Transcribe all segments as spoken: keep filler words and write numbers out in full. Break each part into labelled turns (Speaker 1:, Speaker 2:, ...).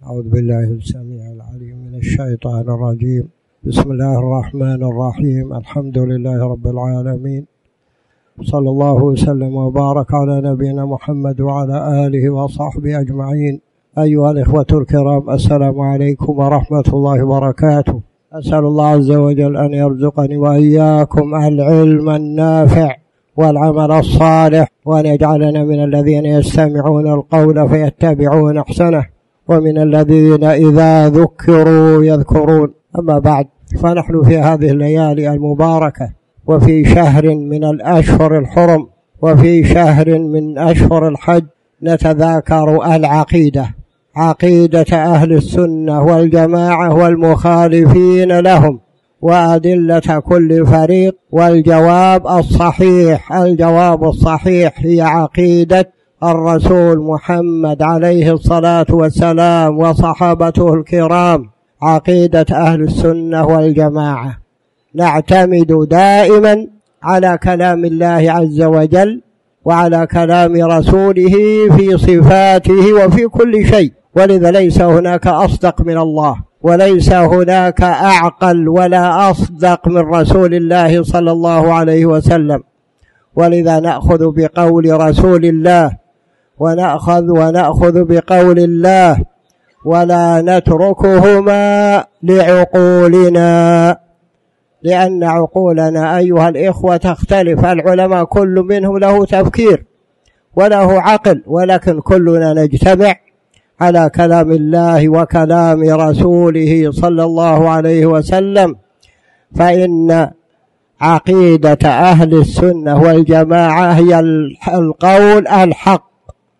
Speaker 1: أعوذ بالله السميع العليم من الشيطان الرجيم. بسم الله الرحمن الرحيم. الحمد لله رب العالمين، صلى الله وسلم وبارك على نبينا محمد وعلى آله وصحبه أجمعين. أيها الإخوة الكرام، السلام عليكم ورحمة الله وبركاته. أسأل الله عز وجل أن يرزقني وإياكم العلم النافع والعمل الصالح، وأن يجعلنا من الذين يستمعون القول فيتبعون أحسنه، ومن الذين إذا ذكروا يذكرون. أما بعد، فنحن في هذه الليالي المباركة وفي شهر من الأشهر الحرم وفي شهر من أشهر الحج نتذاكر العقيدة، عقيدة أهل السنة والجماعة والمخالفين لهم، وأدلة كل فريق. والجواب الصحيح الجواب الصحيح هي عقيدة الرسول محمد عليه الصلاة والسلام وصحابته الكرام، عقيدة أهل السنة والجماعة. نعتمد دائما على كلام الله عز وجل وعلى كلام رسوله في صفاته وفي كل شيء، ولذا ليس هناك أصدق من الله، وليس هناك أعقل ولا أصدق من رسول الله صلى الله عليه وسلم. ولذا نأخذ بقول رسول الله ونأخذ ونأخذ بقول الله، ولا نتركهما لعقولنا، لأن عقولنا أيها الإخوة تختلف. العلماء كل منهم له تفكير وله عقل، ولكن كلنا نجتمع على كلام الله وكلام رسوله صلى الله عليه وسلم. فإن عقيدة أهل السنة والجماعة هي القول الحق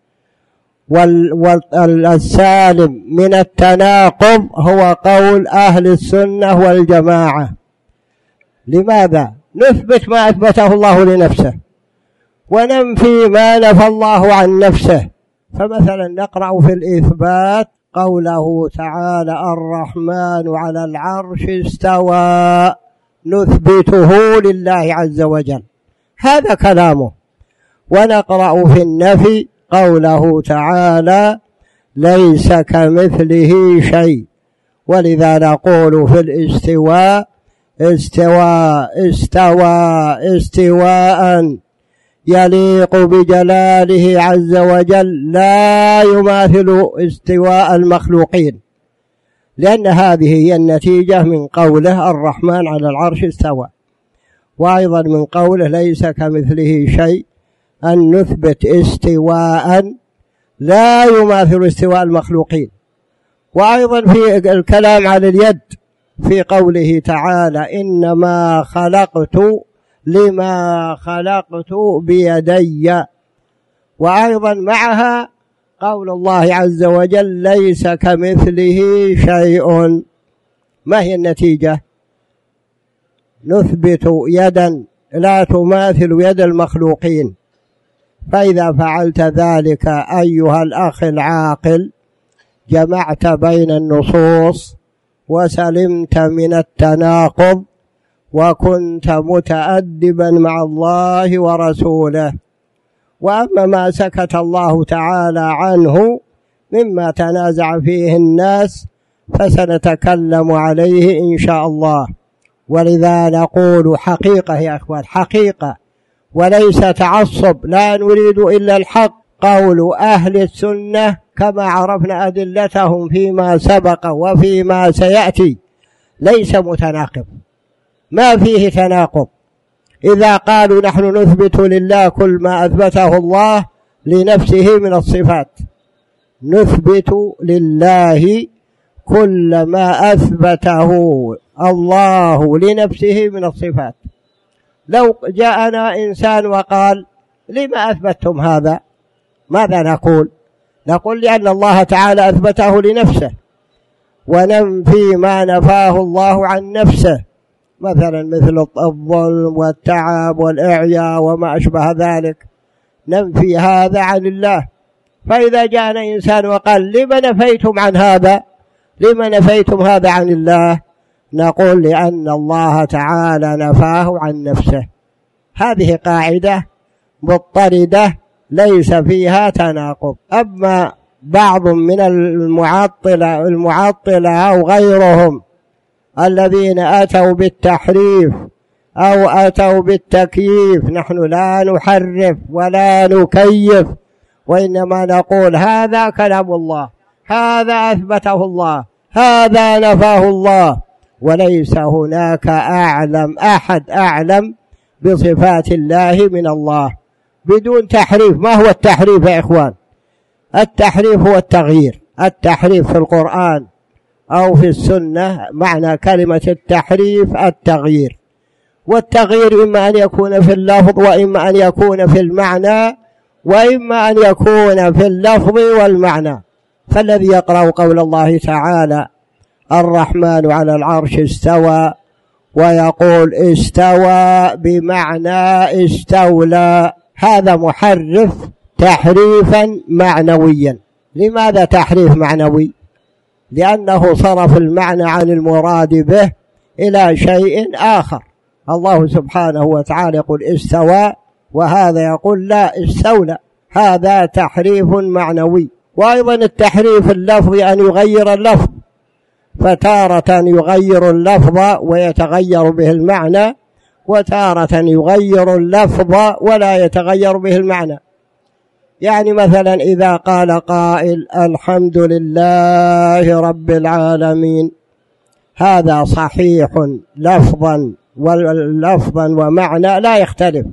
Speaker 1: والسالم من التناقض، هو قول أهل السنة والجماعة. لماذا؟ نثبت ما أثبته الله لنفسه وننفي ما نفى الله عن نفسه. فمثلا نقرأ في الإثبات قوله تعالى الرحمن على العرش استوى، نثبته لله عز وجل، هذا كلامه. ونقرأ في النفي قوله تعالى ليس كمثله شيء، ولذا نقول في الاستواء استوى استوى استواء يليق بجلاله عز وجل، لا يماثل استواء المخلوقين، لأن هذه هي النتيجة من قوله الرحمن على العرش استوى، وأيضا من قوله ليس كمثله شيء، أن نثبت استواء لا يماثل استواء المخلوقين. وأيضا في الكلام على اليد في قوله تعالى إنما خلقت لما خلقت بيدي، وأيضا معها قول الله عز وجل ليس كمثله شيء. ما هي النتيجة؟ نثبت يدا لا تماثل يد المخلوقين. فإذا فعلت ذلك أيها الأخ العاقل جمعت بين النصوص وسلمت من التناقض، وكنت متأدبا مع الله ورسوله. وأما ما سكت الله تعالى عنه مما تنازع فيه الناس فسنتكلم عليه إن شاء الله. ولذا نقول حقيقة يا أخوان، حقيقة وليس تعصب، لا نريد إلا الحق. قول أهل السنة كما عرفنا أدلتهم فيما سبق وفيما سيأتي ليس متناقض، ما فيه تناقض. إذا قالوا نحن نثبت لله كل ما أثبته الله لنفسه من الصفات، نثبت لله كل ما أثبته الله لنفسه من الصفات. لو جاءنا إنسان وقال لما أثبتتم هذا، ماذا نقول؟ نقول لأن الله تعالى أثبته لنفسه، وننفي ما نفاه الله عن نفسه، مثلا مثل الظلم والتعب والإعياء وما أشبه ذلك، ننفي هذا عن الله. فإذا جاءنا إنسان وقال لما نفيتم عن هذا، لما نفيتم هذا عن الله، نقول لأن الله تعالى نفاه عن نفسه. هذه قاعدة مضطردة ليس فيها تناقض. أما بعض من المعطلة المعطلة أو غيرهم الذين أتوا بالتحريف أو أتوا بالتكييف، نحن لا نحرف ولا نكيف، وإنما نقول هذا كلام الله، هذا أثبته الله، هذا نفاه الله، وليس هناك أعلم أحد أعلم بصفات الله من الله بدون تحريف. ما هو التحريف يا إخوان؟ التحريف هو التغيير. التحريف في القرآن أو في السنة معنى كلمة التحريف التغيير، والتغيير إما أن يكون في اللفظ وإما أن يكون في المعنى وإما أن يكون في اللفظ والمعنى. فالذي يقرأ قول الله تعالى الرحمن على العرش استوى ويقول استوى بمعنى استولى، هذا محرف تحريفا معنويا. لماذا تحريف معنوي؟ لأنه صرف المعنى عن المراد به إلى شيء آخر. الله سبحانه وتعالى يقول استوى وهذا يقول لا استولى، هذا تحريف معنوي. وأيضا التحريف اللفظي أن يغير اللفظ، فتارة يغير اللفظ ويتغير به المعنى، وتارة يغير اللفظ ولا يتغير به المعنى. يعني مثلا إذا قال قائل الحمد لله رب العالمين، هذا صحيح لفظا ولفظا ومعنى لا يختلف.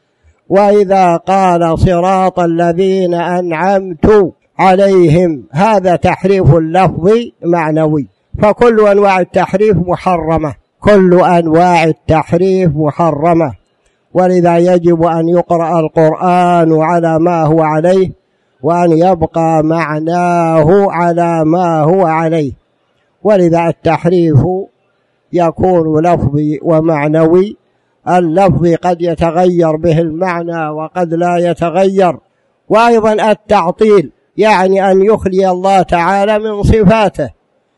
Speaker 1: وإذا قال صراط الذين أنعمت عليهم، هذا تحريف اللفظ معنوي. فكل أنواع التحريف محرمة، كل أنواع التحريف محرمة، ولذا يجب أن يقرأ القرآن على ما هو عليه وأن يبقى معناه على ما هو عليه. ولذا التحريف يكون لفظي ومعنوي. اللفظ قد يتغير به المعنى وقد لا يتغير. وأيضا التعطيل، يعني أن يخلي الله تعالى من صفاته.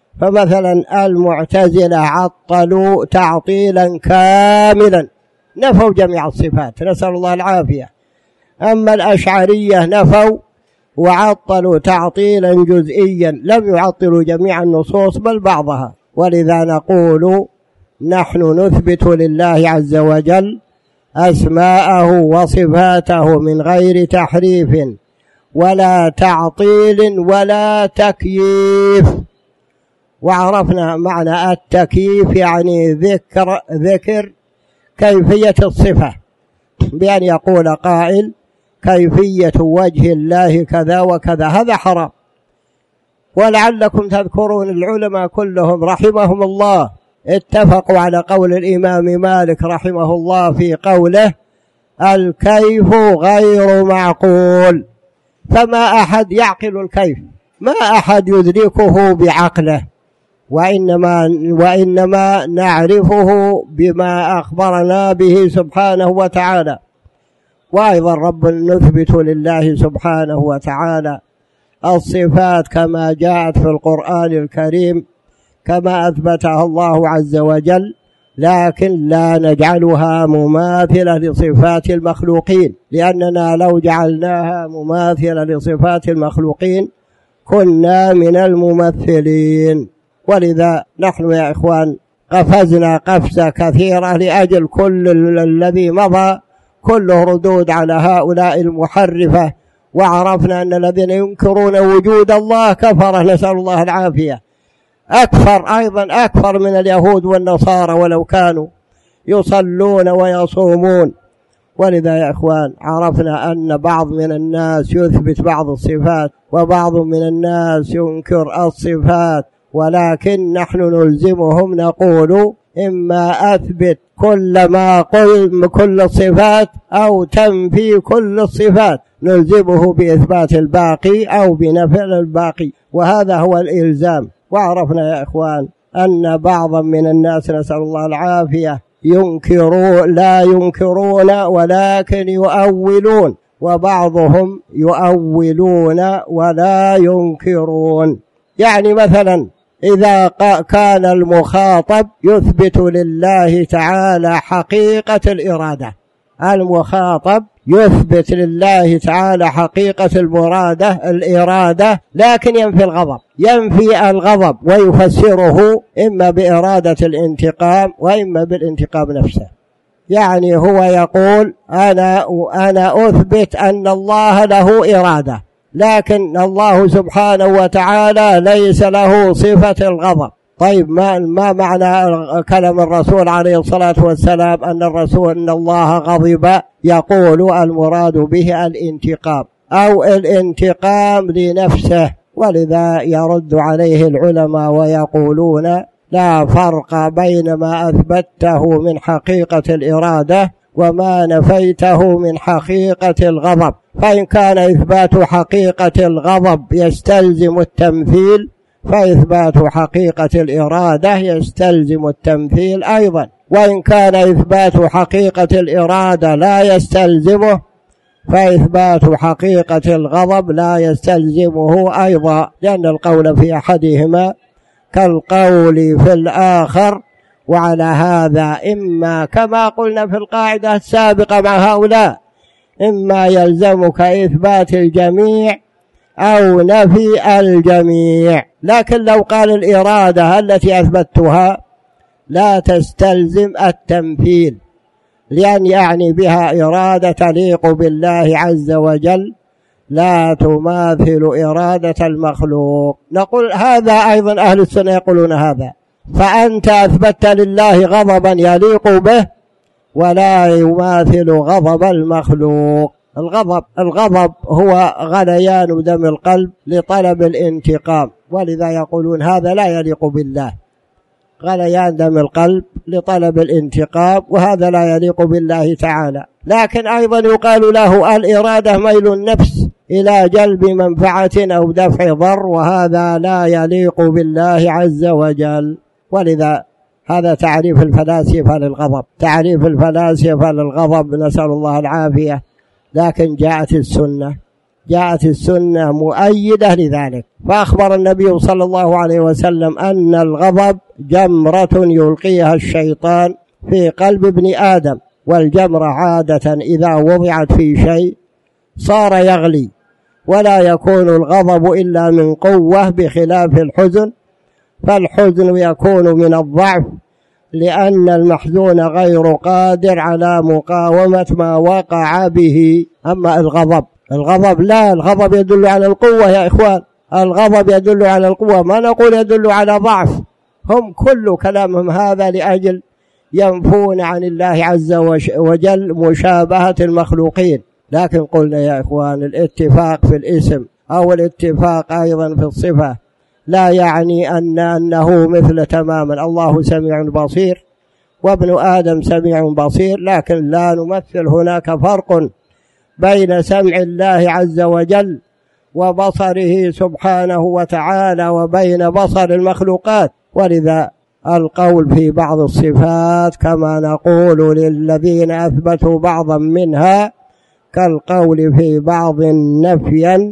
Speaker 1: فمثلا المعتزلة عطلوا تعطيلا كاملا، نفوا جميع الصفات، نسأل الله العافية. أما الأشعرية نفوا وعطلوا تعطيلا جزئيا، لم يعطلوا جميع النصوص بل بعضها. ولذا نقول نحن نثبت لله عز وجل أسماءه وصفاته من غير تحريف ولا تعطيل ولا تكييف. وعرفنا معنى التكييف، يعني ذكر ذكر كيفية الصفة، بأن يقول قائل كيفية وجه الله كذا وكذا، هذا حرام. ولعلكم تذكرون العلماء كلهم رحمهم الله اتفقوا على قول الإمام مالك رحمه الله في قوله الكيف غير معقول. فما أحد يعقل الكيف، ما أحد يدركه بعقله، وإنما, وإنما نعرفه بما أخبرنا به سبحانه وتعالى. وأيضا رب نثبت لله سبحانه وتعالى الصفات كما جاءت في القرآن الكريم كما أثبتها الله عز وجل، لكن لا نجعلها مماثلة لصفات المخلوقين، لأننا لو جعلناها مماثلة لصفات المخلوقين كنا من الممثلين. ولذا نحن يا إخوان قفزنا قفزة كثيرة لأجل كل الذي مضى كله ردود على هؤلاء المحرفة، وعرفنا أن الذين ينكرون وجود الله كفر، نسأل الله العافية، أكثر أيضا أكثر من اليهود والنصارى ولو كانوا يصلون ويصومون. ولذا يا إخوان عرفنا أن بعض من الناس يثبت بعض الصفات وبعض من الناس ينكر الصفات، ولكن نحن نلزمهم نقول إما أثبت كل ما قل كل الصفات أو تنفي كل الصفات، نلزمه بإثبات الباقي أو بنفي الباقي، وهذا هو الإلزام. وعرفنا يا إخوان أن بعضا من الناس نسأل الله العافية ينكرون لا ينكرون ولكن يؤولون، وبعضهم يؤولون ولا ينكرون. يعني مثلا إذا كان المخاطب يثبت لله تعالى حقيقة الإرادة، المخاطب يثبت لله تعالى حقيقة المرادة الإرادة، لكن ينفي الغضب، ينفي الغضب ويفسره إما بإرادة الانتقام وإما بالانتقام نفسه. يعني هو يقول أنا أنا أثبت أن الله له إرادة، لكن الله سبحانه وتعالى ليس له صفة الغضب. طيب ما ما معنى كلام الرسول عليه الصلاة والسلام أن الرسول أن الله غضب؟ يقول المراد به الانتقام أو الانتقام لنفسه، ولذا يرد عليه العلماء ويقولون لا فرق بين ما أثبته من حقيقة الإرادة وما نفيته من حقيقة الغضب، فإن كان إثبات حقيقة الغضب يستلزم التمثيل فإثبات حقيقة الإرادة يستلزم التمثيل أيضا، وإن كان إثبات حقيقة الإرادة لا يستلزمه فإثبات حقيقة الغضب لا يستلزمه أيضا، لأن القول في أحدهما كالقول في الآخر. وعلى هذا إما كما قلنا في القاعدة السابقة مع هؤلاء إما يلزمك إثبات الجميع أو نفي الجميع، لكن لو قال الإرادة التي أثبتها لا تستلزم التمثيل، لأن يعني بها إرادة تليق بالله عز وجل لا تماثل إرادة المخلوق. نقول هذا أيضا أهل السنة يقولون هذا، فأنت أثبت لله غضبا يليق به ولا يماثل غضب المخلوق. الغضب الغضب هو غليان دم القلب لطلب الانتقام، ولذا يقولون هذا لا يليق بالله، غليان دم القلب لطلب الانتقام، وهذا لا يليق بالله تعالى. لكن أيضا يقال له الإرادة ميل النفس إلى جلب منفعة أو دفع ضر، وهذا لا يليق بالله عز وجل. ولذا هذا تعريف الفلاسفة للغضب، تعريف الفلاسفة للغضب، نسأل الله العافية. لكن جاءت السنة جاءت السنة مؤيدة لذلك، فأخبر النبي صلى الله عليه وسلم أن الغضب جمرة يلقيها الشيطان في قلب ابن آدم، والجمرة عادة إذا وضعت في شيء صار يغلي، ولا يكون الغضب إلا من قوة بخلاف الحزن، فالحزن يكون من الضعف لأن المحزون غير قادر على مقاومة ما وقع به. أما الغضب الغضب لا، الغضب يدل على القوة يا إخوان، الغضب يدل على القوة، ما نقول يدل على ضعف. هم كل كلامهم هذا لأجل ينفون عن الله عز وجل مشابهة المخلوقين. لكن قلنا يا إخوان الاتفاق في الاسم أو الاتفاق أيضا في الصفة لا يعني أن أنه مثل تماما. الله سميع بصير وابن آدم سميع بصير، لكن لا نمثل هناك فرق بين سمع الله عز وجل وبصره سبحانه وتعالى وبين بصر المخلوقات. ولذا القول في بعض الصفات كما نقول للذين أثبتوا بعضا منها كالقول في بعض نفيا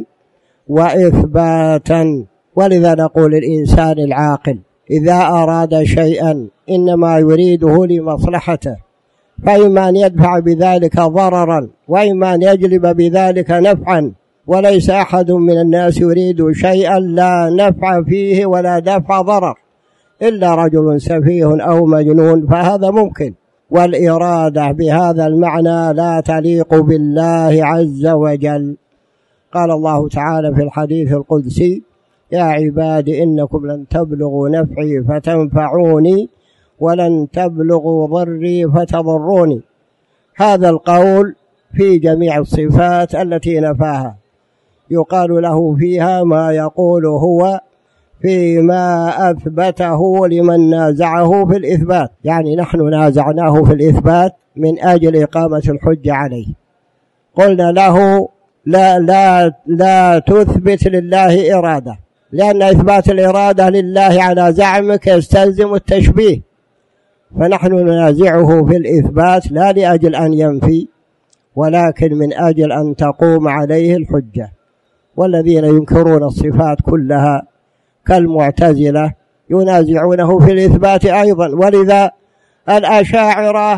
Speaker 1: وإثباتا. ولذا نقول الإنسان العاقل إذا أراد شيئا إنما يريده لمصلحته، فإما أن يدفع بذلك ضررا وإما أن يجلب بذلك نفعا، وليس أحد من الناس يريد شيئا لا نفع فيه ولا دفع ضرر إلا رجل سفيه أو مجنون، فهذا ممكن. والإرادة بهذا المعنى لا تليق بالله عز وجل. قال الله تعالى في الحديث القدسي يا عباد إنكم لن تبلغوا نفعي فتنفعوني ولن تبلغوا ضري فتضروني. هذا القول في جميع الصفات التي نفاها يقال له فيها ما يقول هو فيما أثبته لمن نازعه في الإثبات، يعني نحن نازعناه في الإثبات من أجل إقامة الحجة عليه. قلنا له لا, لا, لا تثبت لله إرادة، لأن إثبات الإرادة لله على زعمك يستلزم التشبيه، فنحن ننازعه في الإثبات لا لأجل أن ينفي ولكن من أجل أن تقوم عليه الحجة. والذين ينكرون الصفات كلها كالمعتزلة ينازعونه في الإثبات أيضا. ولذا الأشاعرة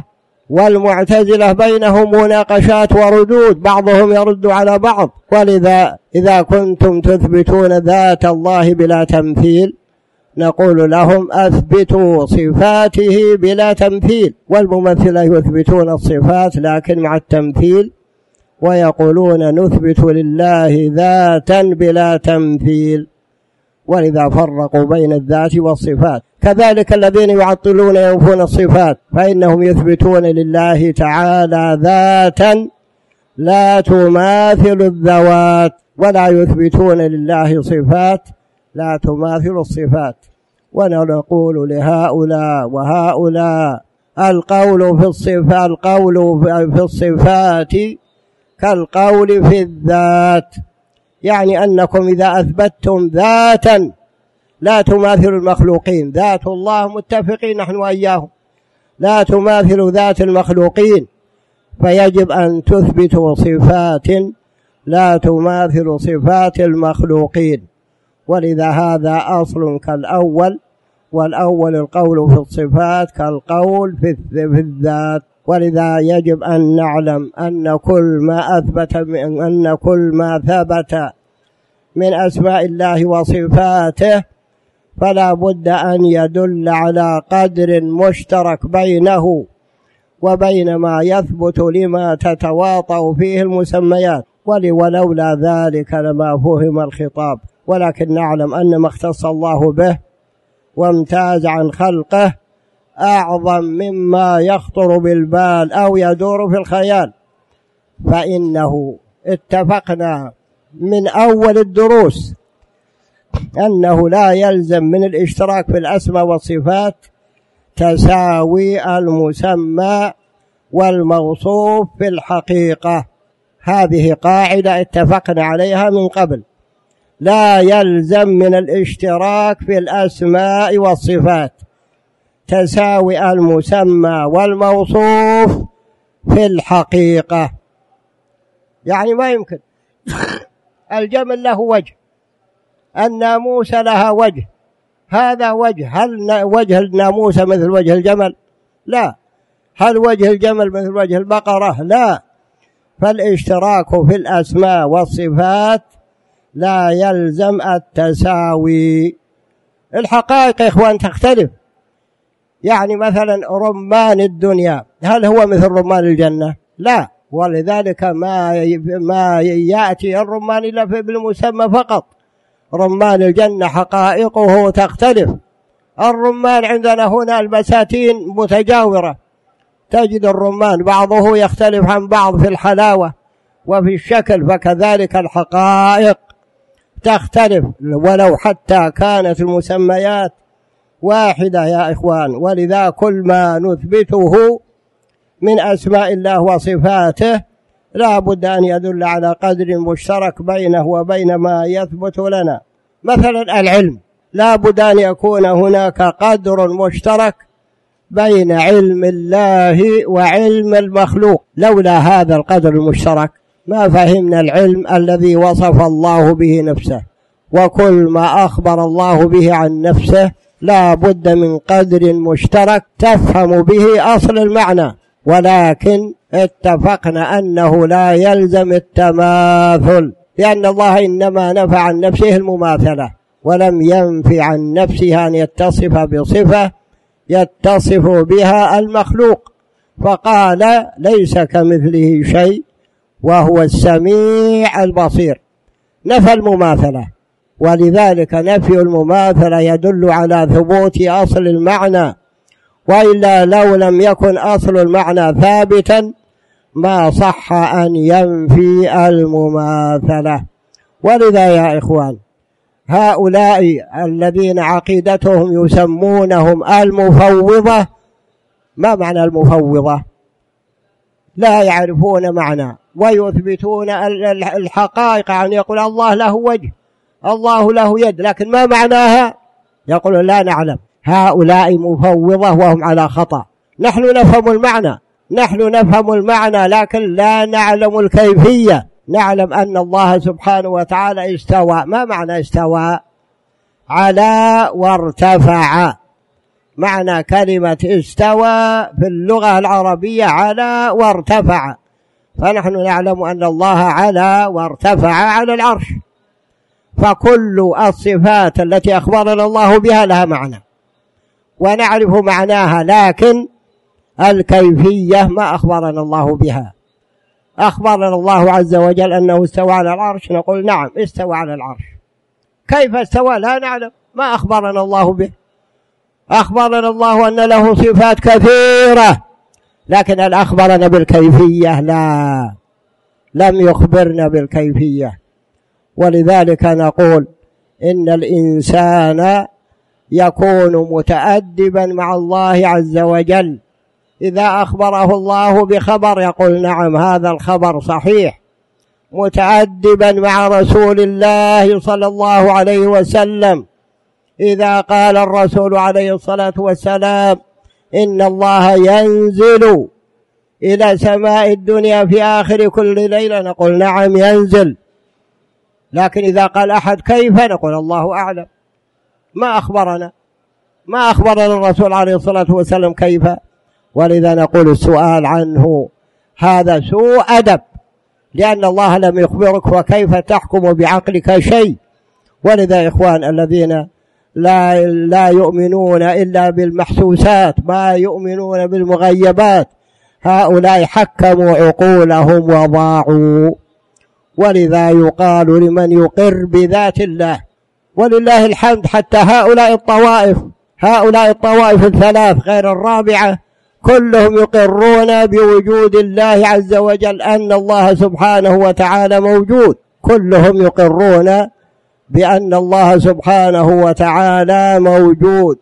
Speaker 1: والمعتزلة بينهم مناقشات وردود، بعضهم يرد على بعض. ولذا إذا كنتم تثبتون ذات الله بلا تمثيل نقول لهم أثبتوا صفاته بلا تمثيل. والممثلة يثبتون الصفات لكن مع التمثيل، ويقولون نثبت لله ذاتا بلا تمثيل، ولذا فرقوا بين الذات والصفات. كذلك الذين يعطلون ينفون الصفات فإنهم يثبتون لله تعالى ذاتا لا تماثل الذوات، ولا يثبتون لله صفات لا تماثل الصفات. ونقول لهؤلاء وهؤلاء القول في الصفات القول في الصفات كالقول في الذات، يعني أنكم إذا أثبتتم ذاتا لا تماثل المخلوقين، ذات الله متفقين نحن وإياهم لا تماثل ذات المخلوقين، فيجب أن تثبتوا صفات لا تماثل صفات المخلوقين. ولذا هذا أصل كالأول، والأول القول في الصفات كالقول في الذات. ولذا يجب أن نعلم أن كل ما أثبت من أن كل ما ثبت من أسماء الله وصفاته فلا بد أن يدل على قدر مشترك بينه وبين ما يثبت لما تتواطأ فيه المسميات، ولولا ذلك لما فهم الخطاب. ولكن نعلم أن ما اختص الله به وامتاز عن خلقه أعظم مما يخطر بالبال أو يدور في الخيال، فإنه اتفقنا من أول الدروس أنه لا يلزم من الاشتراك في الأسماء والصفات تساوي المسمى والموصوف في الحقيقة. هذه قاعدة اتفقنا عليها من قبل، لا يلزم من الاشتراك في الأسماء والصفات تساوي المسمى والموصوف في الحقيقة. يعني ما يمكن الجمل له وجه، الناموس لها وجه، هذا وجه، هل وجه الناموس مثل وجه الجمل؟ لا. هل وجه الجمل مثل وجه البقرة؟ لا. فالاشتراك في الأسماء والصفات لا يلزم التساوي. الحقائق يا إخوان تختلف، يعني مثلا رمان الدنيا هل هو مثل رمان الجنة؟ لا. ولذلك ما ما يأتي الرمان إلا بالمسمى فقط. رمان الجنة حقائقه تختلف. الرمان عندنا هنا البساتين متجاورة، تجد الرمان بعضه يختلف عن بعض في الحلاوة وفي الشكل، فكذلك الحقائق تختلف ولو حتى كانت المسميات واحدة يا إخوان. ولذا كل ما نثبته من أسماء الله وصفاته لا بد أن يدل على قدر مشترك بينه وبين ما يثبت لنا. مثلا العلم لا بد أن يكون هناك قدر مشترك بين علم الله وعلم المخلوق، لولا هذا القدر المشترك ما فهمنا العلم الذي وصف الله به نفسه. وكل ما أخبر الله به عن نفسه لا بد من قدر مشترك تفهم به أصل المعنى. ولكن اتفقنا أنه لا يلزم التماثل، لأن الله إنما نفى عن نفسه المماثلة ولم ينفي عن نفسه أن يتصف بصفة يتصف بها المخلوق، فقال ليس كمثله شيء وهو السميع البصير، نفى المماثلة. ولذلك نفي المماثلة يدل على ثبوت أصل المعنى، وإلا لو لم يكن أصل المعنى ثابتا ما صح أن ينفي المماثلة. ولذا يا إخوان هؤلاء الذين عقيدتهم يسمونهم المفوضة، ما معنى المفوضة؟ لا يعرفون معنى ويثبتون الحقائق، يعني يقول الله له وجه، الله له يد، لكن ما معناها؟ يقول لا نعلم. هؤلاء مفوضة وهم على خطأ. نحن نفهم المعنى نحن نفهم المعنى لكن لا نعلم الكيفية. نعلم أن الله سبحانه وتعالى استوى. ما معنى استوى؟ على وارتفع، معنى كلمة استوى في اللغة العربية على وارتفع، فنحن نعلم أن الله على وارتفع على العرش، فكل الصفات التي أخبرنا الله بها لها معنى ونعرف معناها، لكن الكيفية ما أخبرنا الله بها. أخبرنا الله عز وجل أنه استوى على العرش، نقول نعم استوى على العرش، كيف استوى لا نعلم، ما أخبرنا الله به. أخبرنا الله أن له صفات كثيرة، لكن هل أخبرنا بالكيفية؟ لا، لم يخبرنا بالكيفية. ولذلك نقول إن الإنسان يكون متأدبا مع الله عز وجل، إذا أخبره الله بخبر يقول نعم هذا الخبر صحيح، متأدبا مع رسول الله صلى الله عليه وسلم، إذا قال الرسول عليه الصلاة والسلام إن الله ينزل إلى سماء الدنيا في آخر كل ليلة نقول نعم ينزل، لكن إذا قال أحد كيف نقول الله أعلم، ما أخبرنا ما أخبرنا الرسول عليه الصلاة والسلام كيف. ولذا نقول السؤال عنه هذا سوء أدب، لأن الله لم يخبرك وكيف تحكم بعقلك شيء. ولذا إخوان الذين لا, لا يؤمنون إلا بالمحسوسات، ما يؤمنون بالمغيبات، هؤلاء حكموا عقولهم وضاعوا. ولذا يقال لمن يقر بذات الله، ولله الحمد، حتى هؤلاء الطوائف هؤلاء الطوائف الثلاث غير الرابعة كلهم يقرون بوجود الله عز وجل، أن الله سبحانه وتعالى موجود، كلهم يقرون بأن الله سبحانه وتعالى موجود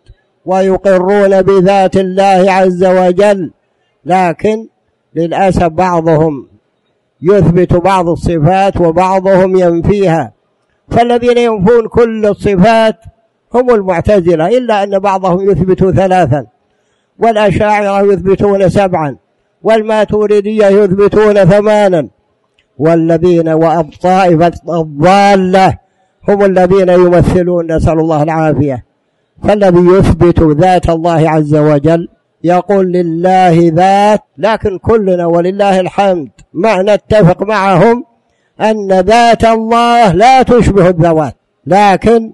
Speaker 1: ويقرون بذات الله عز وجل. لكن للأسف بعضهم يثبت بعض الصفات وبعضهم ينفيها، فالذين ينفون كل الصفات هم المعتزلة، إلا أن بعضهم يثبت ثلاثا، والأشاعرة يثبتون سبعا، والماتريدية يثبتون ثمانا، والذين والطائفة الضالة هم الذين يمثلون، نسأل الله العافية. فالذي يثبت ذات الله عز وجل يقول لله ذات، لكن كلنا ولله الحمد ما نتفق معهم أن ذات الله لا تشبه الذوات، لكن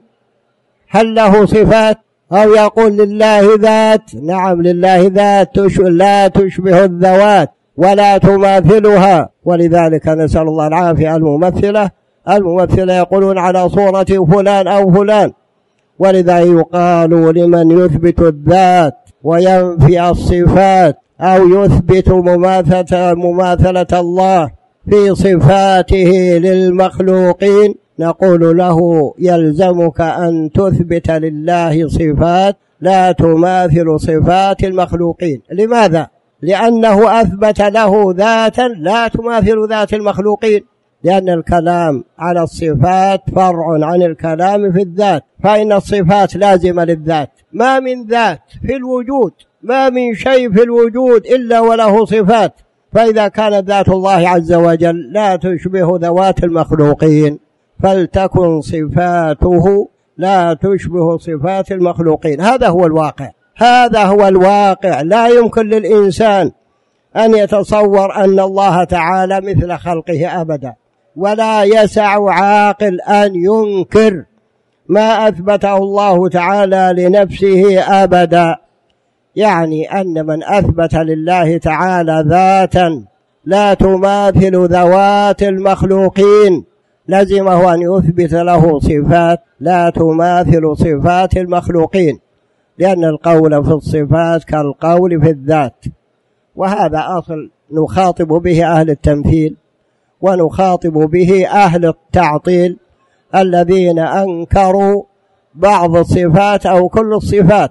Speaker 1: هل له صفات؟ أو يقول لله ذات، نعم لله ذات لا تشبه الذوات ولا تماثلها. ولذلك نسأل الله العافية الممثلة الممثلة يقولون على صورة فلان أو فلان. ولذا يقال لمن يثبت الذات وينفي الصفات أو يثبت مماثلة, مماثلة الله في صفاته للمخلوقين، نقول له يلزمك أن تثبت لله صفات لا تماثل صفات المخلوقين. لماذا؟ لأنه أثبت له ذاتا لا تماثل ذات المخلوقين، لأن الكلام على الصفات فرع عن الكلام في الذات، فإن الصفات لازمة للذات، ما من ذات في الوجود، ما من شيء في الوجود إلا وله صفات، فإذا كانت ذات الله عز وجل لا تشبه ذوات المخلوقين فلتكن صفاته لا تشبه صفات المخلوقين. هذا هو الواقع، هذا هو الواقع. لا يمكن للإنسان أن يتصور أن الله تعالى مثل خلقه أبدا، ولا يسع عاقل أن ينكر ما أثبته الله تعالى لنفسه أبدا. يعني أن من أثبت لله تعالى ذاتا لا تماثل ذوات المخلوقين لزمه أن يثبت له صفات لا تماثل صفات المخلوقين، لأن القول في الصفات كالقول في الذات. وهذا أصل نخاطب به أهل التمثيل ونخاطب به أهل التعطيل الذين أنكروا بعض الصفات أو كل الصفات.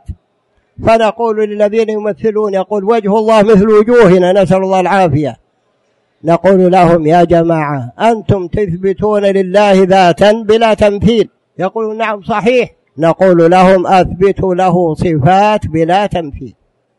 Speaker 1: فنقول للذين يمثلون يقول وجه الله مثل وجوهنا، نسأل الله العافية، نقول لهم يا جماعة أنتم تثبتون لله ذاتا بلا تمثيل، يقولون نعم صحيح، نقول لهم أثبتوا له صفات بلا تمثيل،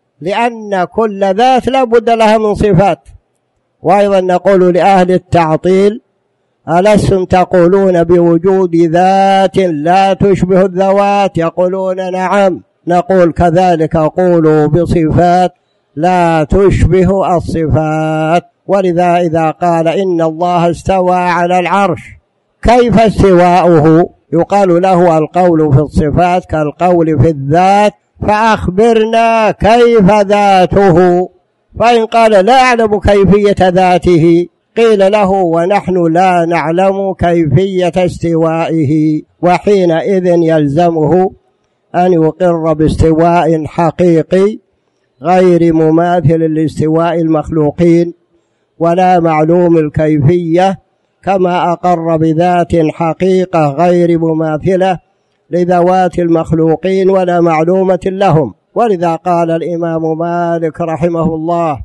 Speaker 1: لأن كل ذات لا بد لها من صفات. وأيضا نقول لأهل التعطيل ألستم تقولون بوجود ذات لا تشبه الذوات؟ يقولون نعم، نقول كذلك قولوا بصفات لا تشبه الصفات. ولذا إذا قال إن الله استوى على العرش كيف استواؤه؟ يقال له القول في الصفات كالقول في الذات، فأخبرنا كيف ذاته. فإن قال لا أعلم كيفية ذاته قيل له ونحن لا نعلم كيفية استوائه، وحينئذ يلزمه أن يقر باستواء حقيقي غير مماثل لاستواء المخلوقين ولا معلوم الكيفية، كما أقر بذات حقيقة غير مماثلة لذوات المخلوقين ولا معلومة لهم. ولذا قال الإمام مالك رحمه الله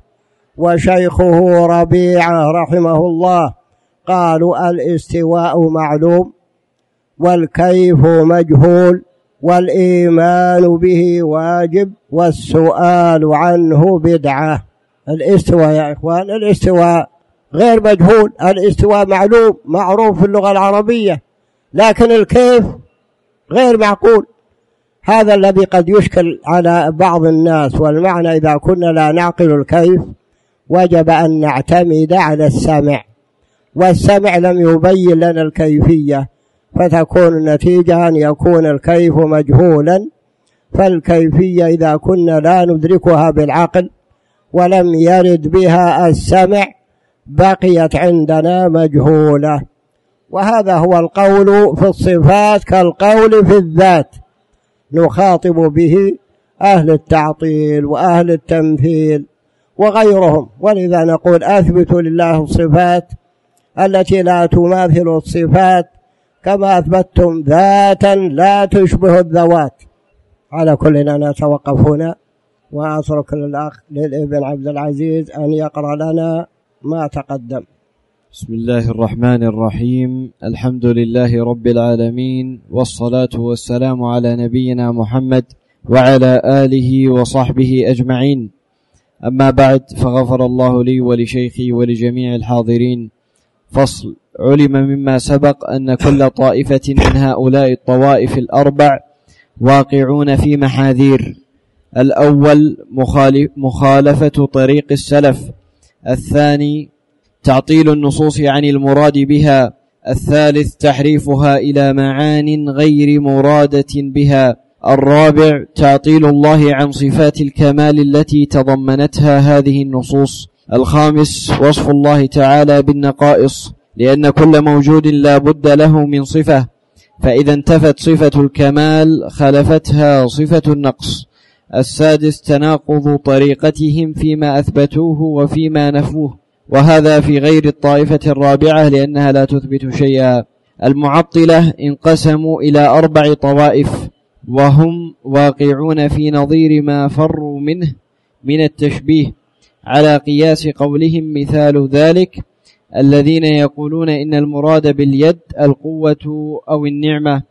Speaker 1: وشيخه ربيعة رحمه الله قالوا الاستواء معلوم والكيف مجهول والإيمان به واجب والسؤال عنه بدعة. الاستواء يا إخوان الاستواء غير مجهول، الاستواء معلوم معروف في اللغة العربية، لكن الكيف غير معقول. هذا الذي قد يشكل على بعض الناس. والمعنى إذا كنا لا نعقل الكيف وجب أن نعتمد على السمع، والسمع لم يبين لنا الكيفية، فتكون النتيجة أن يكون الكيف مجهولا. فالكيفية إذا كنا لا ندركها بالعقل ولم يرد بها السمع بقيت عندنا مجهولة. وهذا هو القول في الصفات كالقول في الذات، نخاطب به أهل التعطيل وأهل التمثيل وغيرهم. ولذا نقول أثبتوا لله الصفات التي لا تماثل الصفات كما أثبتتم ذاتا لا تشبه الذوات. على كلنا نتوقف هنا وأترك للأخ للابن عبد العزيز أن يقرأ لنا ما تقدم.
Speaker 2: بسم الله الرحمن الرحيم. الحمد لله رب العالمين، والصلاة والسلام على نبينا محمد وعلى آله وصحبه أجمعين. أما بعد، فغفر الله لي ولشيخي ولجميع الحاضرين. فصل. علم مما سبق أن كل طائفة من هؤلاء الطوائف الأربع واقعون في محاذير. الأول مخالفة طريق السلف، الثاني تعطيل النصوص عن المراد بها، الثالث تحريفها إلى معان غير مرادة بها، الرابع تعطيل الله عن صفات الكمال التي تضمنتها هذه النصوص، الخامس وصف الله تعالى بالنقائص، لأن كل موجود لا بد له من صفة، فإذا انتفت صفة الكمال خلفتها صفة النقص، السادس تناقض طريقتهم فيما أثبتوه وفيما نفوه، وهذا في غير الطائفة الرابعة لأنها لا تثبت شيئا. المعطلة انقسموا إلى أربع طوائف، وهم واقعون في نظير ما فروا منه من التشبيه، على قياس قولهم مثال ذلك الذين يقولون إن المراد باليد القوة أو النعمة.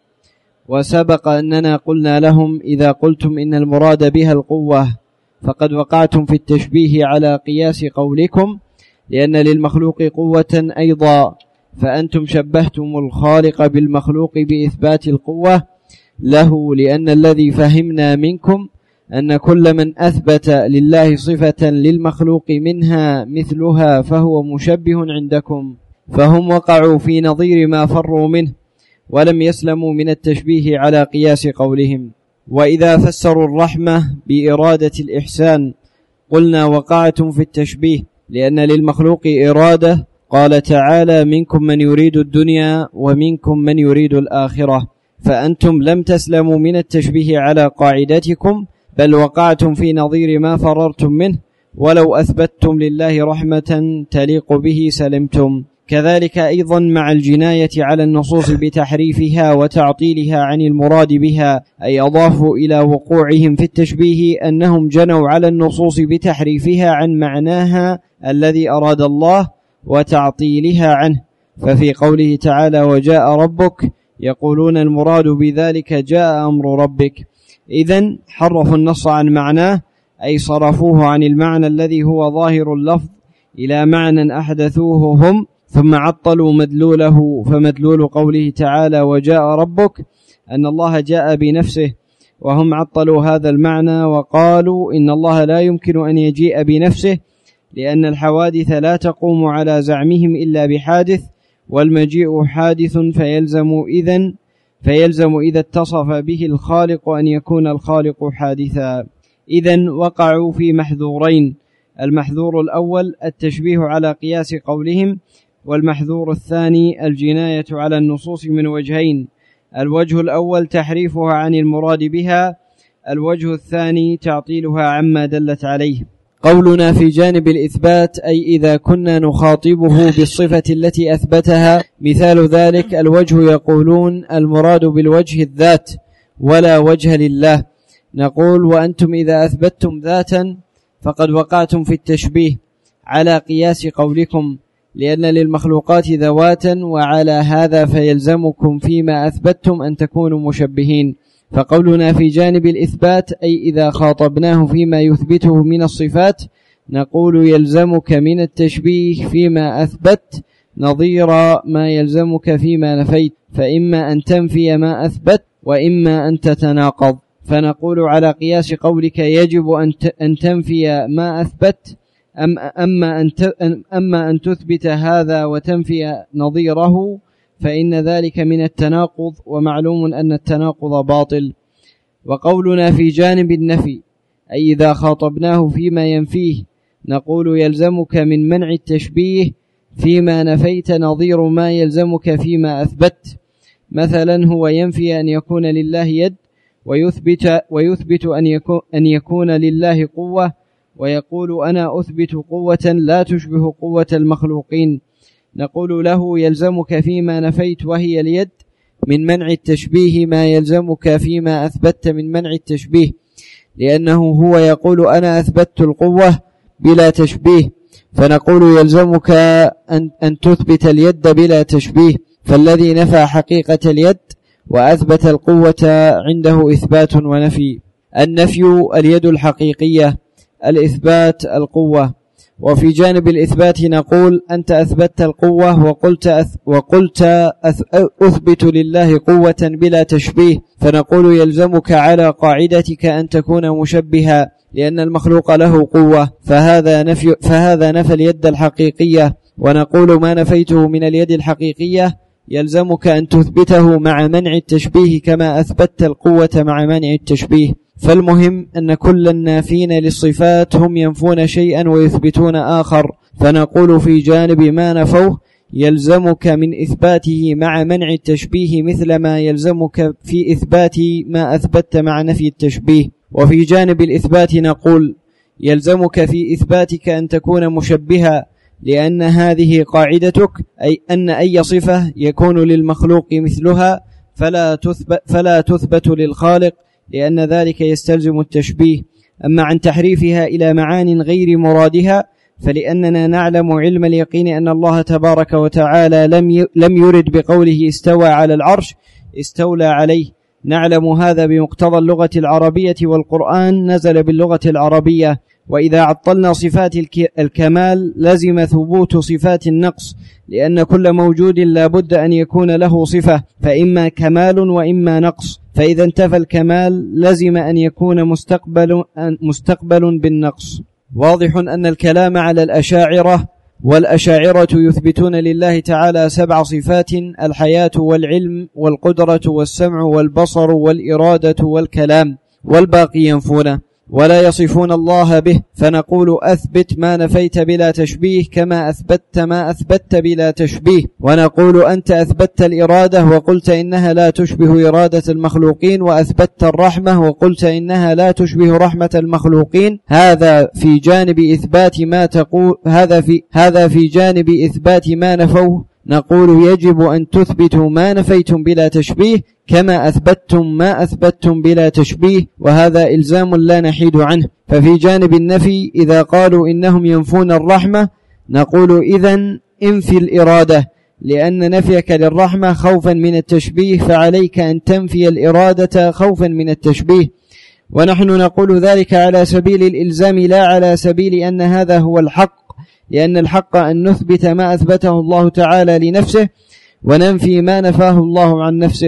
Speaker 2: وسبق أننا قلنا لهم إذا قلتم إن المراد بها القوة فقد وقعتم في التشبيه على قياس قولكم، لأن للمخلوق قوة أيضا، فأنتم شبهتم الخالق بالمخلوق بإثبات القوة له، لأن الذي فهمنا منكم أن كل من أثبت لله صفة للمخلوق منها مثلها فهو مشبه عندكم، فهم وقعوا في نظير ما فروا منه ولم يسلموا من التشبيه على قياس قولهم. وإذا فسروا الرحمة بإرادة الإحسان قلنا وقعتم في التشبيه، لأن للمخلوق إرادة، قال تعالى منكم من يريد الدنيا ومنكم من يريد الآخرة، فأنتم لم تسلموا من التشبيه على قاعدتكم، بل وقعتم في نظير ما فررتم منه، ولو أثبتتم لله رحمة تليق به سلمتم. كذلك أيضا مع الجناية على النصوص بتحريفها وتعطيلها عن المراد بها، أي أضافوا إلى وقوعهم في التشبيه أنهم جنوا على النصوص بتحريفها عن معناها الذي أراد الله وتعطيلها عنه. ففي قوله تعالى وجاء ربك يقولون المراد بذلك جاء أمر ربك، إذن حرفوا النص عن معناه، أي صرفوه عن المعنى الذي هو ظاهر اللفظ إلى معنى أحدثوه هم، ثم عطلوا مدلوله. فمدلول قوله تعالى وجاء ربك أن الله جاء بنفسه، وهم عطلوا هذا المعنى وقالوا إن الله لا يمكن أن يجيء بنفسه لأن الحوادث لا تقوم على زعمهم إلا بحادث، والمجيء حادث فيلزم إذن فيلزم إذا اتصف به الخالق أن يكون الخالق حادثا. إذن وقعوا في محذورين: المحذور الأول التشبيه على قياس قولهم، والمحذور الثاني الجناية على النصوص من وجهين: الوجه الأول تحريفها عن المراد بها، الوجه الثاني تعطيلها عما دلت عليه. قولنا في جانب الإثبات أي إذا كنا نخاطبه بالصفة التي أثبتها، مثال ذلك الوجه يقولون المراد بالوجه الذات ولا وجه لله، نقول وأنتم إذا أثبتتم ذاتا فقد وقعتم في التشبيه على قياس قولكم، لأن للمخلوقات ذواتا، وعلى هذا فيلزمكم فيما أثبتتم أن تكونوا مشبهين. فقولنا في جانب الإثبات أي إذا خاطبناه فيما يثبته من الصفات نقول يلزمك من التشبيه فيما أثبت نظير ما يلزمك فيما نفيت، فإما أن تنفي ما أثبت وإما أن تتناقض. فنقول على قياس قولك يجب أن تنفي ما أثبت، أما أن أما أن تثبت هذا وتنفي نظيره فإن ذلك من التناقض، ومعلوم أن التناقض باطل. وقولنا في جانب النفي أي إذا خاطبناه فيما ينفيه نقول يلزمك من منع التشبيه فيما نفيت نظير ما يلزمك فيما أثبت. مثلا هو ينفي أن يكون لله يد، ويثبت, ويثبت أن, يكون أن يكون لله قوة، ويقول أنا أثبت قوة لا تشبه قوة المخلوقين. نقول له يلزمك فيما نفيت وهي اليد من منع التشبيه ما يلزمك فيما أثبت من منع التشبيه، لأنه هو يقول أنا أثبت القوة بلا تشبيه، فنقول يلزمك أن, أن تثبت اليد بلا تشبيه، فالذي نفى حقيقة اليد وأثبت القوة عنده إثبات ونفي. النفي اليد الحقيقية، الإثبات القوة. وفي جانب الإثبات نقول أنت أثبت القوة وقلت, أث وقلت أث أثبت لله قوة بلا تشبيه، فنقول يلزمك على قاعدتك أن تكون مشبها لأن المخلوق له قوة، فهذا نفي, فهذا نفى اليد الحقيقية. ونقول ما نفيته من اليد الحقيقية يلزمك أن تثبته مع منع التشبيه كما أثبت القوة مع منع التشبيه. فالمهم أن كل النافين للصفات هم ينفون شيئا ويثبتون آخر، فنقول في جانب ما نفوه يلزمك من إثباته مع منع التشبيه مثل ما يلزمك في إثبات ما أثبت مع نفي التشبيه. وفي جانب الإثبات نقول يلزمك في إثباتك أن تكون مشبها، لأن هذه قاعدتك، أي أن أي صفة يكون للمخلوق مثلها فلا تثبت, فلا تثبت للخالق، لأن ذلك يستلزم التشبيه. أما عن تحريفها إلى معان غير مرادها فلأننا نعلم علم اليقين أن الله تبارك وتعالى لم لم يرد بقوله استوى على العرش استولى عليه، نعلم هذا بمقتضى اللغة العربية، والقرآن نزل باللغة العربية. وإذا عطلنا صفات الكمال لزم ثبوت صفات النقص، لأن كل موجود لا بد أن يكون له صفة، فإما كمال وإما نقص، فإذا انتفى الكمال لزم أن يكون مستقبل, مستقبل بالنقص. واضح أن الكلام على الأشاعرة، والأشاعرة يثبتون لله تعالى سبع صفات: الحياة والعلم والقدرة والسمع والبصر والإرادة والكلام، والباقي ينفونه ولا يصفون الله به. فنقول أثبت ما نفيت بلا تشبيه كما أثبت ما أثبت بلا تشبيه. ونقول أنت أثبت الإرادة وقلت إنها لا تشبه إرادة المخلوقين، وأثبت الرحمة وقلت إنها لا تشبه رحمة المخلوقين. هذا في جانب إثبات ما تقول هذا في هذا في جانب إثبات ما نفوه نقول يجب أن تثبتوا ما نفيتم بلا تشبيه كما أثبتتم ما أثبتتم بلا تشبيه، وهذا إلزام لا نحيد عنه. ففي جانب النفي إذا قالوا إنهم ينفون الرحمة نقول إذن انفي الإرادة، لأن نفيك للرحمة خوفا من التشبيه فعليك أن تنفي الإرادة خوفا من التشبيه. ونحن نقول ذلك على سبيل الإلزام لا على سبيل أن هذا هو الحق، لأن الحق أن نثبت ما أثبته الله تعالى لنفسه وننفي ما نفاه الله عن نفسه،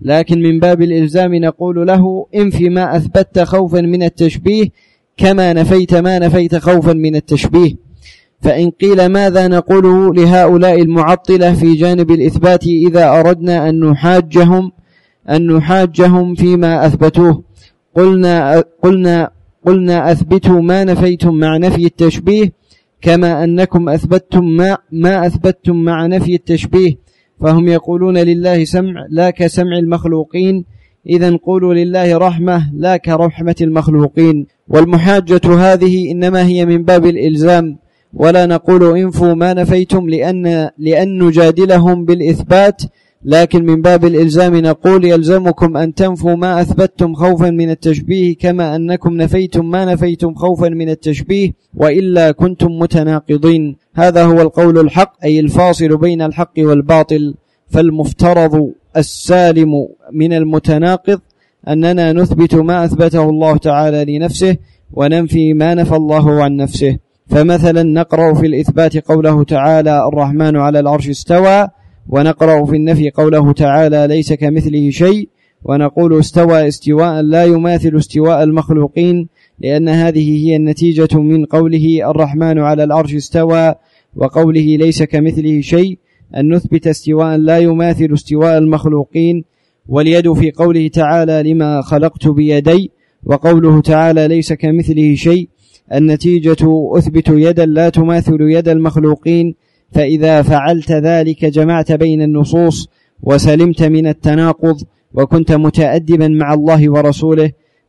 Speaker 2: لكن من باب الإلزام نقول له انفي ما أثبت خوفا من التشبيه كما نفيت ما نفيت خوفا من التشبيه. فإن قيل ماذا نقول لهؤلاء المعطلة في جانب الإثبات إذا أردنا أن نحاجهم أن نحاجهم فيما أثبتوه؟ قلنا قلنا قلنا أثبتوا ما نفيتم مع نفي التشبيه كما أنكم أثبتتم ما, ما أثبتتم مع نفي التشبيه. فهم يقولون لله سمع لا كسمع المخلوقين، إذن قولوا لله رحمة لا كرحمة المخلوقين. والمحاجة هذه إنما هي من باب الإلزام، ولا نقول انفوا ما نفيتم لأن, لأن نجادلهم بالإثبات، لكن من باب الإلزام نقول يلزمكم أن تنفوا ما أثبتتم خوفا من التشبيه كما أنكم نفيتم ما نفيتم خوفا من التشبيه، وإلا كنتم متناقضين. هذا هو القول الحق، أي الفاصل بين الحق والباطل. فالمفترض السالم من المتناقض أننا نثبت ما أثبته الله تعالى لنفسه وننفي ما نفى الله عن نفسه. فمثلا نقرأ في الإثبات قوله تعالى الرحمن على العرش استوى، ونقرأ في النفي قوله تعالى ليس كمثله شيء، ونقول استوى استواء لا يماثل استواء المخلوقين، لأن هذه هي النتيجة من قوله الرحمن على العرش استوى وقوله ليس كمثله شيء، أن نثبت استواء لا يماثل استواء المخلوقين. واليد في قوله تعالى لما خلقت بيدي، وقوله تعالى ليس كمثله شيء، النتيجة أثبت يدا لا تماثل يد المخلوقين. فإذا فعلت ذلك جمعت بين النصوص وسلمت من التناقض وكنت متأدبا مع الله ورسوله.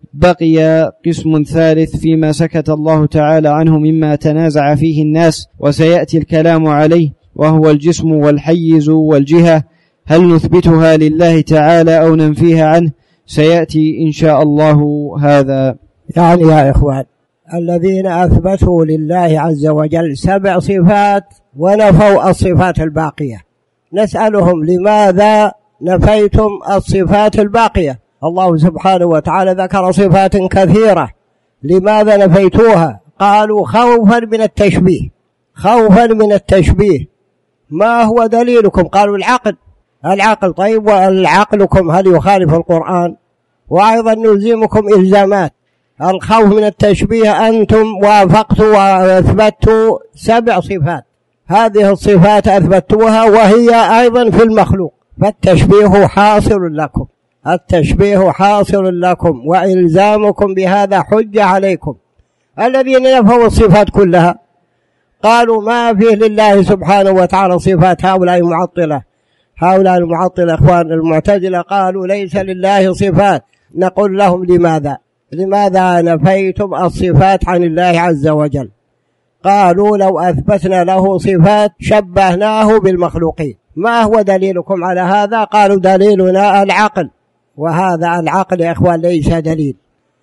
Speaker 2: بقي قسم ثالث فيما سكت الله تعالى عنه مما تنازع فيه الناس وسيأتي الكلام عليه، وهو الجسم والحيز والجهة، هل نثبتها لله تعالى أو ننفيها عنه؟ سيأتي إن شاء الله هذا.
Speaker 1: يعني يا إخوان، الذين أثبتوا لله عز وجل سبع صفات ونفوا الصفات الباقية، نسألهم لماذا نفيتم الصفات الباقية؟ الله سبحانه وتعالى ذكر صفات كثيرة، لماذا نفيتوها؟ قالوا خوفا من التشبيه. خوفا من التشبيه، ما هو دليلكم؟ قالوا العقل. العقل، طيب والعقلكم هل يخالف القرآن؟ وأيضا نلزمكم إلزامات. الخوف من التشبيه أنتم وافقتوا وأثبتوا سبع صفات، هذه الصفات أثبتوها وهي أيضا في المخلوق، فالتشبيه حاصل لكم، التشبيه حاصل لكم، وإلزامكم بهذا حجة عليكم. الذين نفوا الصفات كلها قالوا ما فيه لله سبحانه وتعالى صفات، هؤلاء المعطلة. هؤلاء المعطلة إخوان المعتزلة قالوا ليس لله صفات. نقول لهم لماذا لماذا نفيتم الصفات عن الله عز وجل؟ قالوا لو أثبتنا له صفات شبهناه بالمخلوقين. ما هو دليلكم على هذا؟ قالوا دليلنا العقل، وهذا العقل يا إخوان ليس دليل،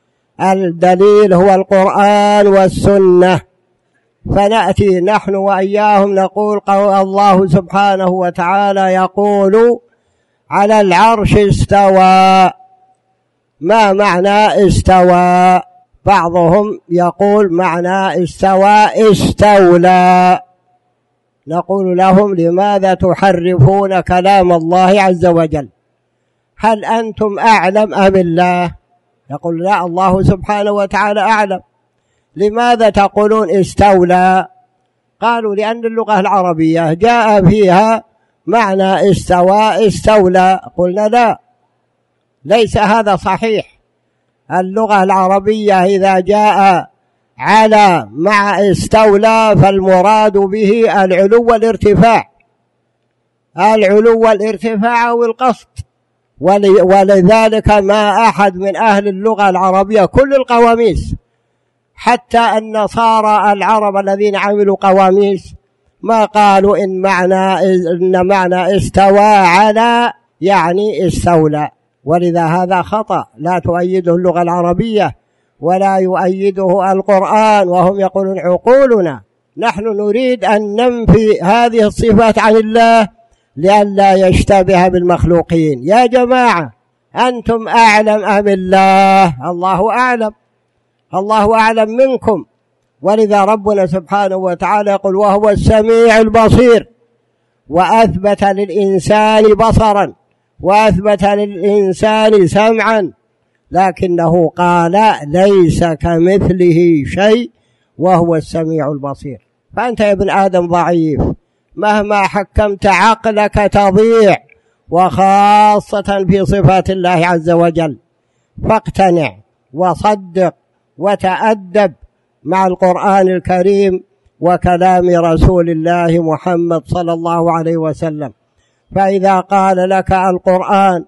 Speaker 1: الدليل هو القرآن والسنة. فنأتي نحن وإياهم نقول الله سبحانه وتعالى يقول على العرش استوى. ما معنى استوى؟ بعضهم يقول معنى استوى استولى. نقول لهم لماذا تحرفون كلام الله عز وجل؟ هل أنتم أعلم أم الله؟ يقول لا، الله سبحانه وتعالى أعلم. لماذا تقولون استولى؟ قالوا لأن اللغة العربية جاء فيها معنى استوى استولى. قلنا لا، ليس هذا صحيح. اللغة العربية إذا جاء على مع استولى فالمراد به العلو والارتفاع، العلو والارتفاع والقصد. ولذلك ما أحد من أهل اللغة العربية كل القواميس، حتى النصارى العرب الذين عملوا قواميس ما قالوا إن معنى إن معنى استوى على يعني استولى. ولذا هذا خطأ لا تؤيده اللغة العربية ولا يؤيده القرآن، وهم يقولون عقولنا. نحن نريد أن ننفي هذه الصفات عن الله لئلا يشتبه بالمخلوقين. يا جماعة أنتم أعلم أم الله؟ الله أعلم، الله أعلم منكم. ولذا ربنا سبحانه وتعالى يقول وهو السميع البصير، وأثبت للإنسان بصرا وأثبت للإنسان سمعا، لكنه قال ليس كمثله شيء وهو السميع البصير. فأنت يا ابن آدم ضعيف، مهما حكمت عقلك تضيع، وخاصة في صفات الله عز وجل. فاقتنع وصدق وتأدب مع القرآن الكريم وكلام رسول الله محمد صلى الله عليه وسلم. فإذا قال لك القرآن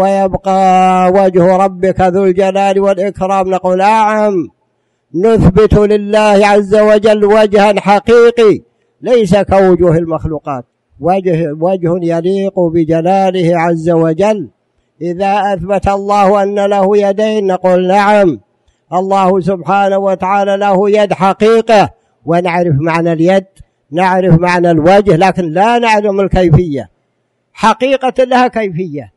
Speaker 1: ويبقى وجه ربك ذو الجلال والإكرام، نقول نعم، نثبت لله عز وجل وجها حقيقي ليس كوجه المخلوقات، وجه, وجه يليق بجلاله عز وجل. إذا أثبت الله أن له يدين نقول نعم، الله سبحانه وتعالى له يد حقيقة، ونعرف معنى اليد، نعرف معنى الوجه، لكن لا نعلم الكيفية. حقيقة لها كيفية،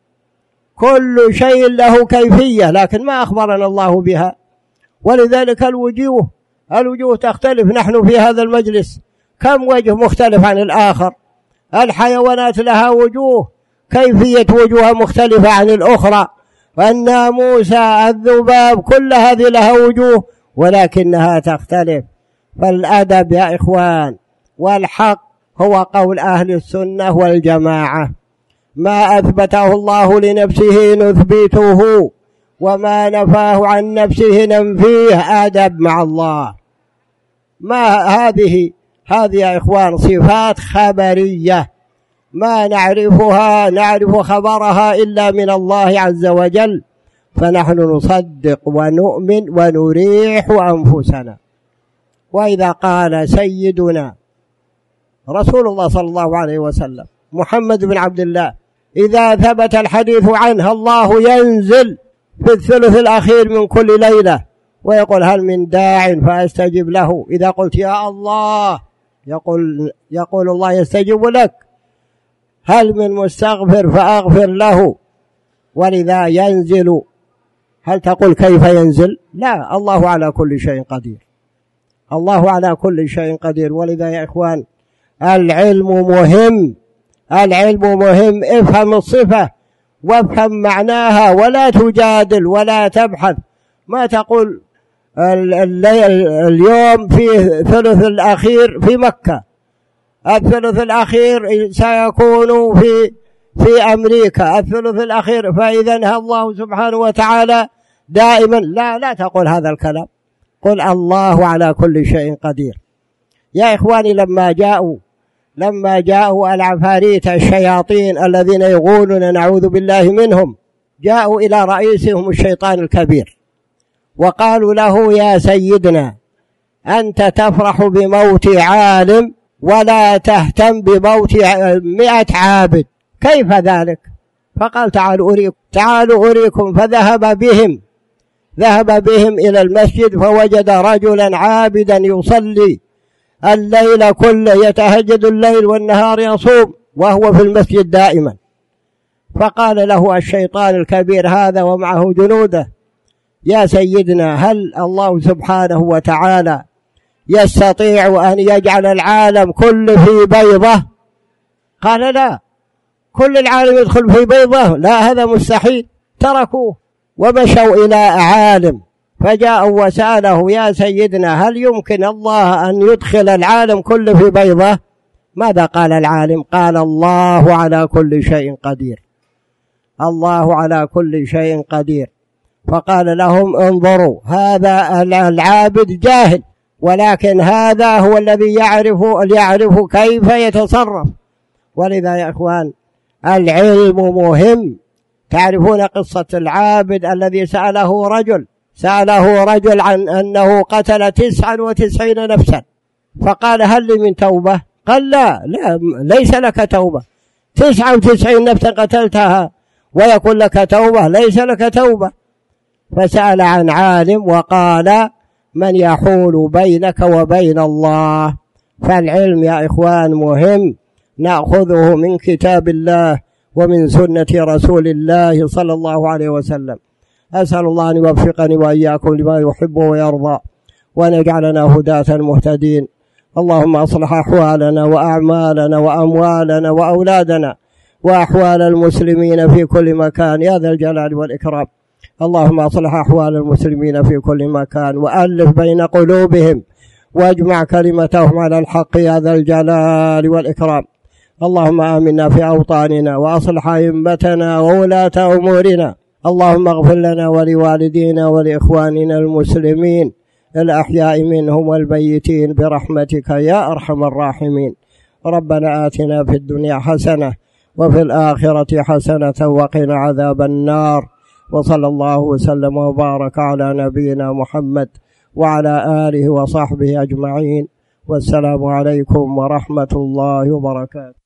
Speaker 1: كل شيء له كيفية، لكن ما أخبرنا الله بها. ولذلك الوجوه الوجوه تختلف. نحن في هذا المجلس كم وجه مختلف عن الآخر. الحيوانات لها وجوه، كيفية وجوهها مختلفة عن الأخرى. الناموس، الذباب، كل هذه لها وجوه ولكنها تختلف. فالأدب يا إخوان والحق هو قول أهل السنة والجماعة: ما أثبته الله لنفسه نثبته، وما نفاه عن نفسه ننفيه. أدب مع الله. ما هذه هذه يا إخوان صفات خبرية ما نعرفها، نعرف خبرها إلا من الله عز وجل، فنحن نصدق ونؤمن ونريح أنفسنا. وإذا قال سيدنا رسول الله صلى الله عليه وسلم محمد بن عبد الله: إذا ثبت الحديث عنه الله ينزل في الثلث الأخير من كل ليلة ويقول هل من داع فأستجب له. إذا قلت يا الله يقول, يقول الله يستجيب لك. هل من مستغفر فأغفر له. ولذا ينزل. هل تقول كيف ينزل؟ لا، الله على كل شيء قدير، الله على كل شيء قدير. ولذا يا إخوان العلم مهم، العلم مهم. افهم الصفة وافهم معناها، ولا تجادل ولا تبحث. ما تقول اليوم في ثلث الأخير في مكة، الثلث الأخير سيكون في في أمريكا، الثلث الأخير، فإذا الله سبحانه وتعالى دائما. لا لا تقول هذا الكلام، قل الله على كل شيء قدير. يا إخواني لما جاءوا لما جاءوا العفاريت الشياطين الذين يقولون نعوذ بالله منهم، جاءوا إلى رئيسهم الشيطان الكبير وقالوا له: يا سيدنا أنت تفرح بموت عالم ولا تهتم بموت مئة عابد، كيف ذلك؟ فقال: تعالوا أريكم تعالوا أريكم فذهب بهم ذهب بهم إلى المسجد، فوجد رجلا عابدا يصلي الليل كله، يتهجد الليل والنهار يصوم، وهو في المسجد دائما. فقال له الشيطان الكبير هذا ومعه جنوده: يا سيدنا هل الله سبحانه وتعالى يستطيع أن يجعل العالم كله في بيضة؟ قال: لا، كل العالم يدخل في بيضة؟ لا، هذا مستحيل. تركوه ومشوا إلى عالم، فجاءوا وسأله: يا سيدنا هل يمكن الله أن يدخل العالم كله في بيضة؟ ماذا قال العالم؟ قال: الله على كل شيء قدير، الله على كل شيء قدير. فقال لهم: انظروا، هذا العابد جاهل، ولكن هذا هو الذي يعرف يعرف كيف يتصرف. ولذا يا إخوان العلم مهم. تعرفون قصة العابد الذي سأله رجل سأله رجل عن أنه قتل تسعا وتسعين نفسا، فقال: هل لي من توبة؟ قال: لا لا ليس لك توبة، تسعا وتسعين نفسا قتلتها ويكون لك توبة؟ ليس لك توبة. فسأل عن عالم وقال: من يحول بينك وبين الله. فالعلم يا إخوان مهم، نأخذه من كتاب الله ومن سنة رسول الله صلى الله عليه وسلم. أسأل الله أن يوفقني وإياكم لما يحب ويرضى، وأن يجعلنا هداة مهتدين. اللهم أصلح أحوالنا وأعمالنا وأموالنا وأولادنا، وأحوال المسلمين في كل مكان يا ذا الجلال والإكرام. اللهم أصلح أحوال المسلمين في كل مكان وألف بين قلوبهم واجمع كلمتهم على الحق يا ذا الجلال والإكرام. اللهم آمنا في أوطاننا وأصلح أئمتنا وولاة أمورنا. اللهم اغفر لنا ولوالدينا ولإخواننا المسلمين الأحياء منهم والميتين برحمتك يا أرحم الراحمين. ربنا آتنا في الدنيا حسنة وفي الآخرة حسنة وقنا عذاب النار. وصلى الله وسلم وبارك على نبينا محمد وعلى آله وصحبه أجمعين. والسلام عليكم ورحمة الله وبركاته.